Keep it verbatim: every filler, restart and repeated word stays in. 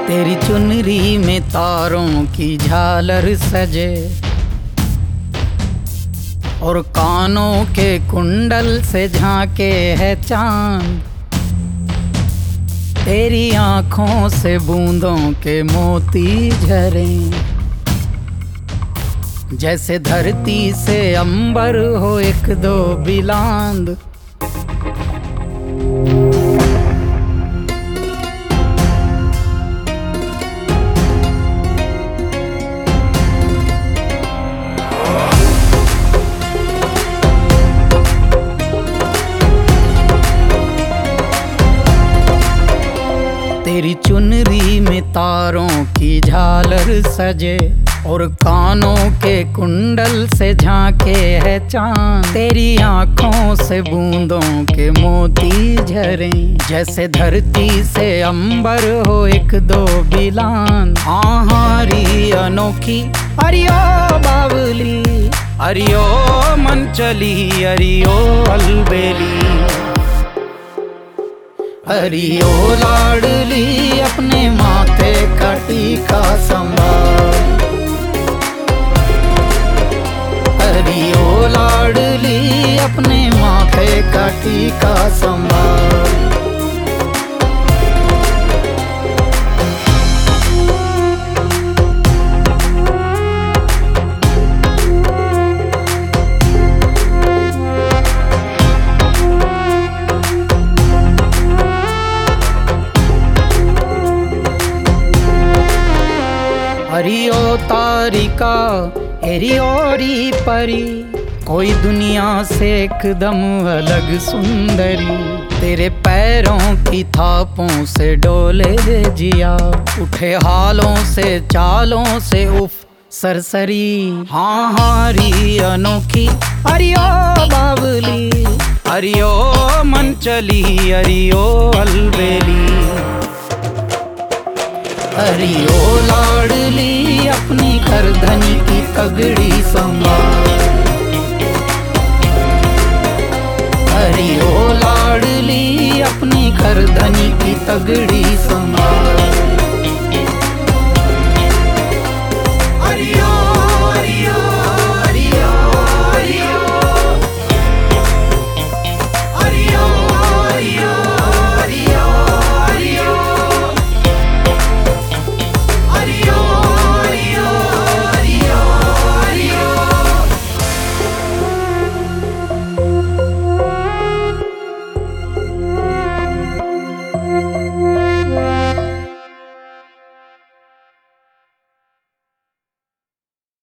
तेरी चुनरी में तारों की झालर सजे और कानों के कुंडल से झांके है चांद। तेरी आंखों से बूंदों के मोती झरे, जैसे धरती से अंबर हो एक दो बिलांद। तेरी चुनरी में तारों की झालर सजे और कानों के कुंडल से झांके है चांद। तेरी आंखों से बूंदों के मोती झरे, जैसे धरती से अंबर हो एक दो बिलान। आहारी अनोखी अरियो बावली, अरियो मनचली, अरियो अलबेली, अरियो लाडली अपने माथे का टीका संभाल। अरियो लाडली अपने माथे का टीका संभाल। हरियो तारिका एरियोरी परी, कोई दुनिया से एकदम अलग सुंदरी। तेरे पैरों की थापों से डोले जिया, उठे हालों से चालों से उफ सरसरी। हाँ हारी अनोखी अरियो बावली, अरियो मनचली, अरियो अलबेली, अरियो लाडली अपनी करधनी की तगड़ी संभाल। अरियो लाडली अपनी करधनी की तगड़ी संभाल।